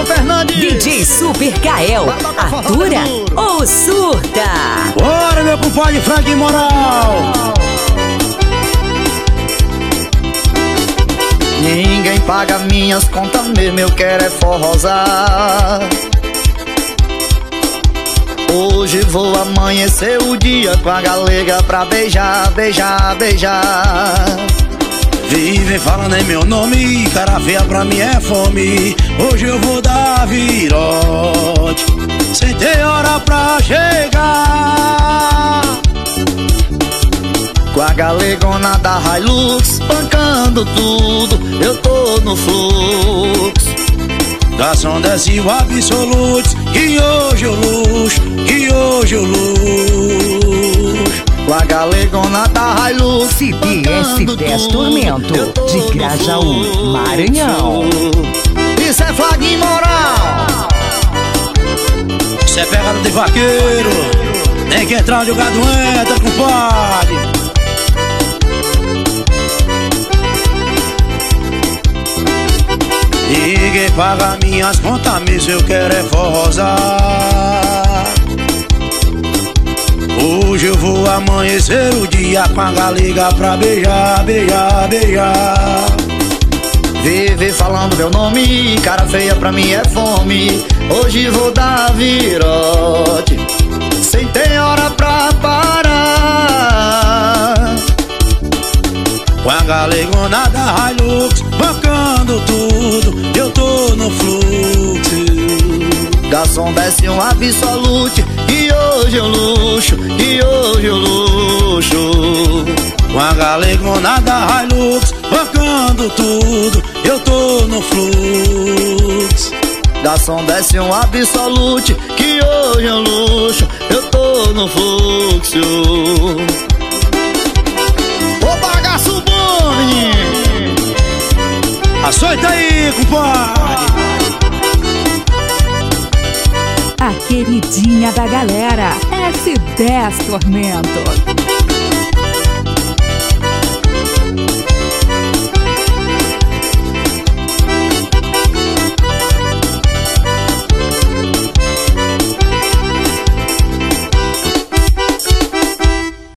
Fernandes. DJ Super Kael, atura ou surta? Bora, meu compadre Frank Moral. Ninguém paga minhas contas mesmo, eu quero é forrosar. Hoje vou amanhecer o dia com a galega pra beijar, beijar, beijar. Vivem falando em meu nome, cara feia pra mim é fome. Hoje eu vou dar virote, sem ter hora pra chegar. Com a galegona da Hilux, pancando tudo, eu tô no fluxo. Garçom desce o Absolute, que hoje eu luxo, que hoje eu luxo. Com a galegona da Hilux, CBS 10 Tormento, de Grajaú, Maranhão. Isso é Flag Moral. Isso é pegada de vaqueiro, tem que entrar onde o gado entra, compadre. Ninguém paga minhas contas, mesmo eu quero é forrosar. Hoje eu vou amanhecer o dia com a galega pra beijar, beijar, beijar. Vive falando meu nome, cara feia pra mim é fome. Hoje vou dar virote, sem ter hora pra parar. Com a galegona da Hilux, bancando tudo, eu tô no fluxo. Garçom desce um Absolute, que hoje eu luxo, que hoje eu luxo. Com a galegona da Hilux, bancando tudo, eu tô no fluxo. Garçom desce um Absolute, que hoje eu luxo, eu tô no fluxo. Ô bagaço bom, menino! Açoita aí, compadre! A queridinha da galera, F10 Tormento.